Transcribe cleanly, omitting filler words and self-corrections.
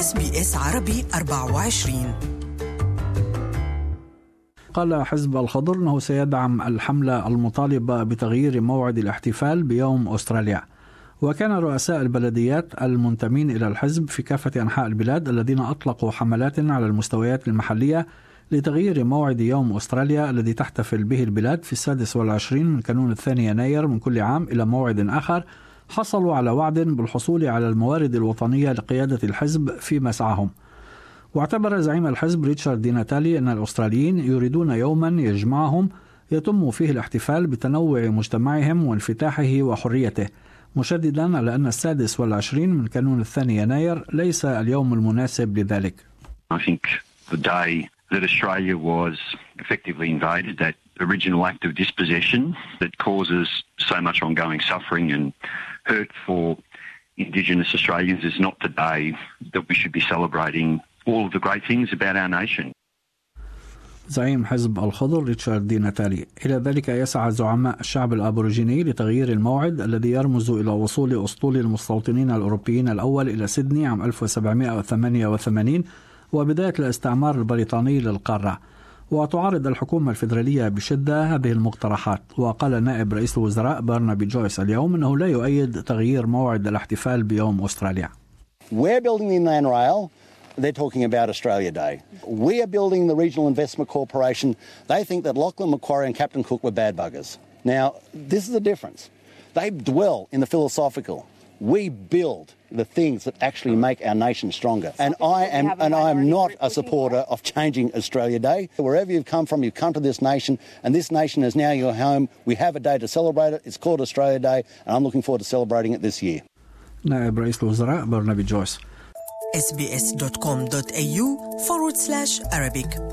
SBS عربي 24. قال حزب الخضر أنه سيدعم الحملة المطالبة بتغيير موعد الاحتفال بيوم أستراليا. وكان رؤساء البلديات المنتمين إلى الحزب في كافة أنحاء البلاد الذين أطلقوا حملات على المستويات المحلية لتغيير موعد يوم أستراليا الذي تحتفل به البلاد في 26 من كانون 2 يناير من كل عام إلى موعد آخر، حصلوا على وعد بالحصول على الموارد الوطنية لقيادة الحزب في مسعاهم. واعتبر زعيم الحزب ريتشارد دي ناتالي أن الأستراليين يريدون يوما يجمعهم يتم فيه الاحتفال بتنوع مجتمعهم وانفتاحه وحريته، مشددا على أن 26 من كانون 2 يناير ليس اليوم المناسب لذلك. I think the day that Australia was effectively invaded, that original act of dispossession that causes so much ongoing suffering and hurt for Indigenous Australians, is not the day that we should be celebrating all of the great things about our nation. زعيم حزب الخضر ريتشارد دي ناتالي. إلى ذلك يسعى زعماء الشعب الأبوريجيني لتغيير الموعد الذي يرمز إلى وصول أسطول المستوطنين الأوروبيين الأول إلى سيدني عام 1788 وبداية الاستعمار البريطاني للقارة. وتعارض الحكومة الفيدرالية بشدة هذه المقترحات. وقال نائب رئيس الوزراء برنابي جويس اليوم أنه لا يؤيد تغيير موعد الاحتفال بيوم أستراليا. We're building the inland rail. They're talking about Australia Day. We are building the Regional Investment Corporation. They think that Lachlan Macquarie and Captain Cook were bad buggers. Now, this is the difference. They dwell in the philosophical. We build the things that actually make our nation stronger. And I am not a supporter of changing Australia Day. Wherever you've come from, you've come to this nation, and this nation is now your home. We have a day to celebrate it. It's called Australia Day, and I'm looking forward to celebrating it this year. نائب رئيس الوزراء برنابي جويس. sbs.com.au/Arabic